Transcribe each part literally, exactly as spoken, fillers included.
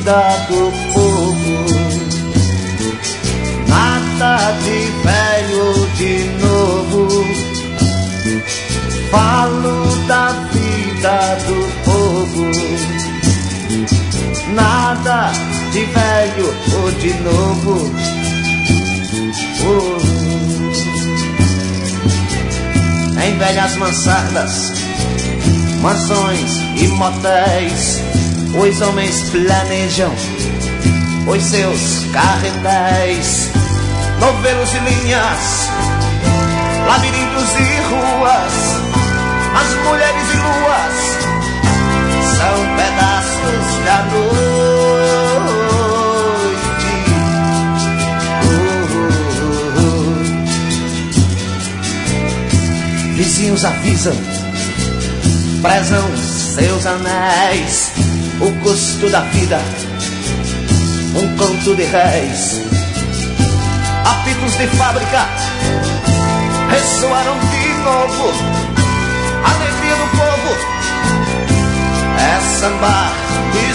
vida do povo. Nada de velho ou de novo. Falo da vida do povo. Nada de velho ou de novo. Oh. Em velhas mansardas, mansões e motéis, os homens planejam os seus carretéis. Novelos e linhas, labirintos e ruas, as mulheres e luas são pedaços da noite. Oh, oh, oh. Vizinhos avisam, prezam seus anéis, o custo da vida, um conto de réis. Apitos de fábrica ressoaram de novo. A alegria do povo é sambar e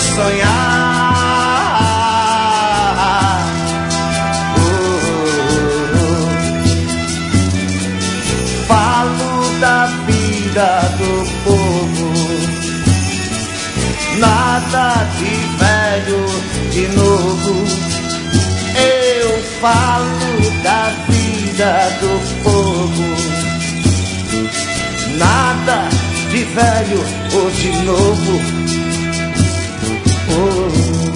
sonhar. Oh, oh, oh. Falo da vida do povo. Nada de velho de novo. Eu falo da vida do povo. Nada de velho ou de novo. Oh.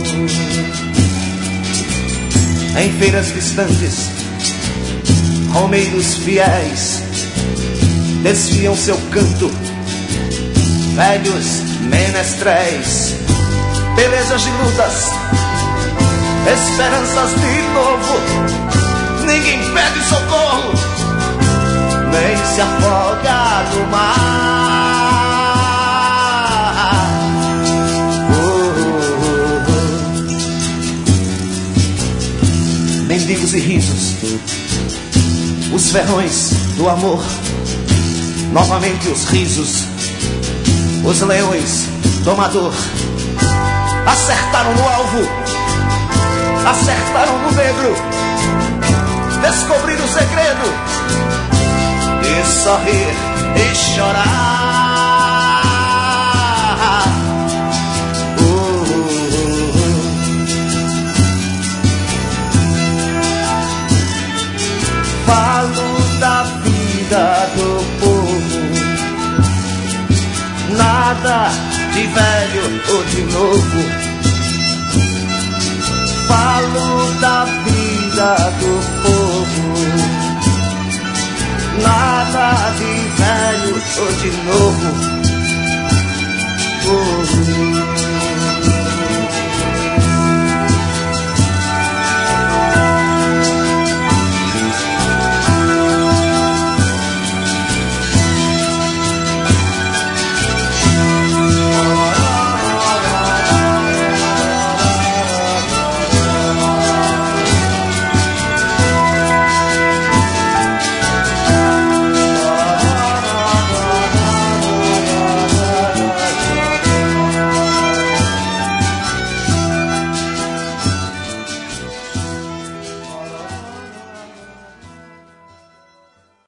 Em feiras distantes, romeiros fiéis desfiam seu canto, velhos menestréis, pelejas de lutas, esperanças de novo. Ninguém pede socorro, nem se afoga no mar. Oh, oh, oh. Mendigos e risos, os ferrões do amor, novamente os risos, os leões domador acertaram no alvo, acertaram no negro, descobriram o segredo de sorrir e chorar. Oh, oh, oh. Falo da vida do povo. Nada de velho ou de novo. Falo da vida do povo. Nada de velho ou de novo.